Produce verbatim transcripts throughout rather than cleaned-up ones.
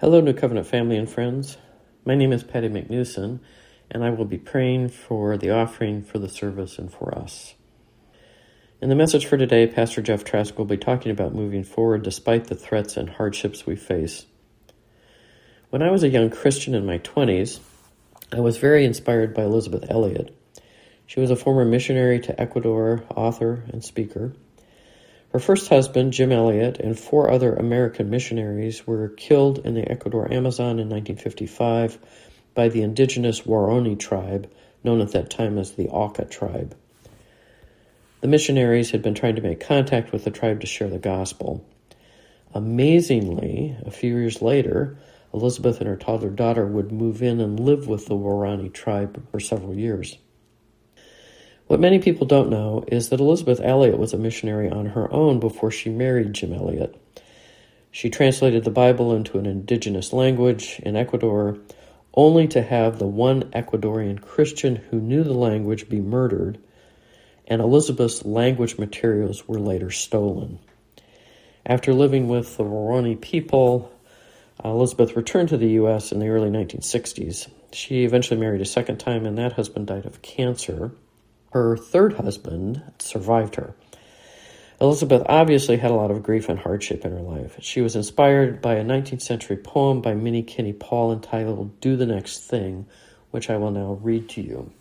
Hello, New Covenant family and friends. My name is Patty McNewson, and I will be praying for the offering for the service and for us. In the message for today, Pastor Jeff Trask will be talking about moving forward despite the threats and hardships we face. When I was a young Christian in my twenties, I was very inspired by Elisabeth Elliot. She was a former missionary to Ecuador, author, and speaker. Her first husband, Jim Elliot, and four other American missionaries were killed in the Ecuador Amazon in nineteen fifty-five by the indigenous Waorani tribe, known at that time as the Auca tribe. The missionaries had been trying to make contact with the tribe to share the gospel. Amazingly, a few years later, Elisabeth and her toddler daughter would move in and live with the Waorani tribe for several years. What many people don't know is that Elisabeth Elliot was a missionary on her own before she married Jim Elliot. She translated the Bible into an indigenous language in Ecuador, only to have the one Ecuadorian Christian who knew the language be murdered, and Elisabeth's language materials were later stolen. After living with the Waorani people, Elisabeth returned to the U S in the early nineteen sixties. She eventually married a second time, and that husband died of cancer. Her third husband survived her. Elisabeth obviously had a lot of grief and hardship in her life. She was inspired by a nineteenth century poem by Minnie Kinney Paul entitled Do the Next Thing, which I will now read to you.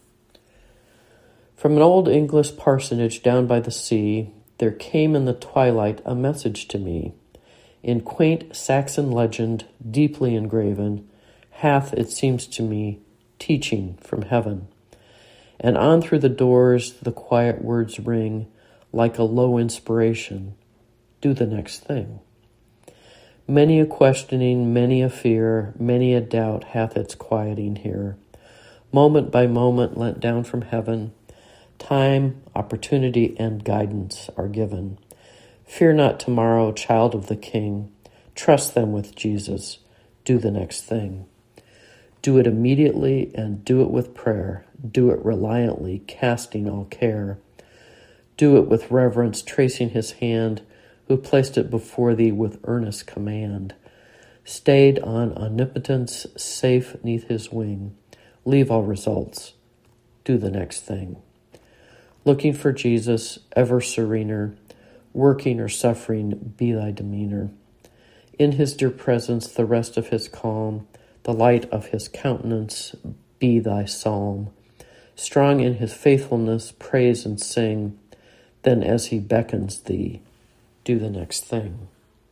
From an old English parsonage down by the sea, there came in the twilight a message to me. In quaint Saxon legend, deeply engraven, hath, it seems to me, teaching from heaven. And on through the doors the quiet words ring, like a low inspiration, do the next thing. Many a questioning, many a fear, many a doubt hath its quieting here. Moment by moment lent down from heaven, time, opportunity, and guidance are given. Fear not tomorrow, child of the King. Trust them with Jesus. Do the next thing. Do it immediately and do it with prayer. Do it reliantly, casting all care. Do it with reverence, tracing his hand, who placed it before thee with earnest command. Stayed on omnipotence, safe neath his wing. Leave all results. Do the next thing. Looking for Jesus, ever serener, working or suffering, be thy demeanor. In his dear presence, the rest of his calm, the light of his countenance, be thy psalm. Strong in his faithfulness, praise and sing. Then as he beckons thee, do the next thing.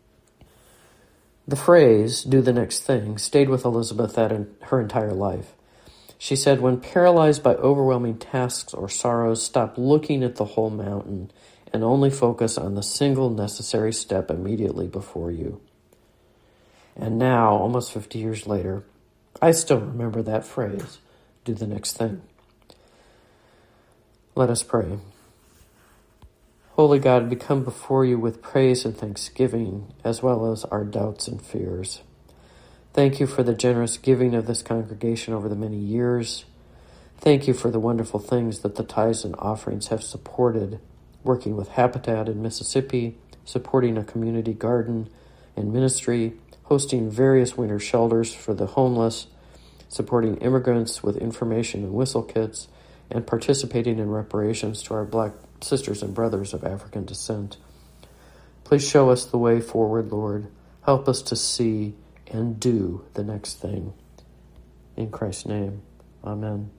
The phrase, do the next thing, stayed with Elisabeth that in her entire life. She said, when paralyzed by overwhelming tasks or sorrows, stop looking at the whole mountain and only focus on the single necessary step immediately before you. And now, almost fifty years later, I still remember that phrase, do the next thing. Let us pray. Holy God, we come before you with praise and thanksgiving, as well as our doubts and fears. Thank you for the generous giving of this congregation over the many years. Thank you for the wonderful things that the tithes and offerings have supported, working with Habitat in Mississippi, supporting a community garden and ministry, hosting various winter shelters for the homeless, supporting immigrants with information and whistle kits, and participating in reparations to our black sisters and brothers of African descent. Please show us the way forward, Lord. Help us to see and do the next thing. In Christ's name, amen.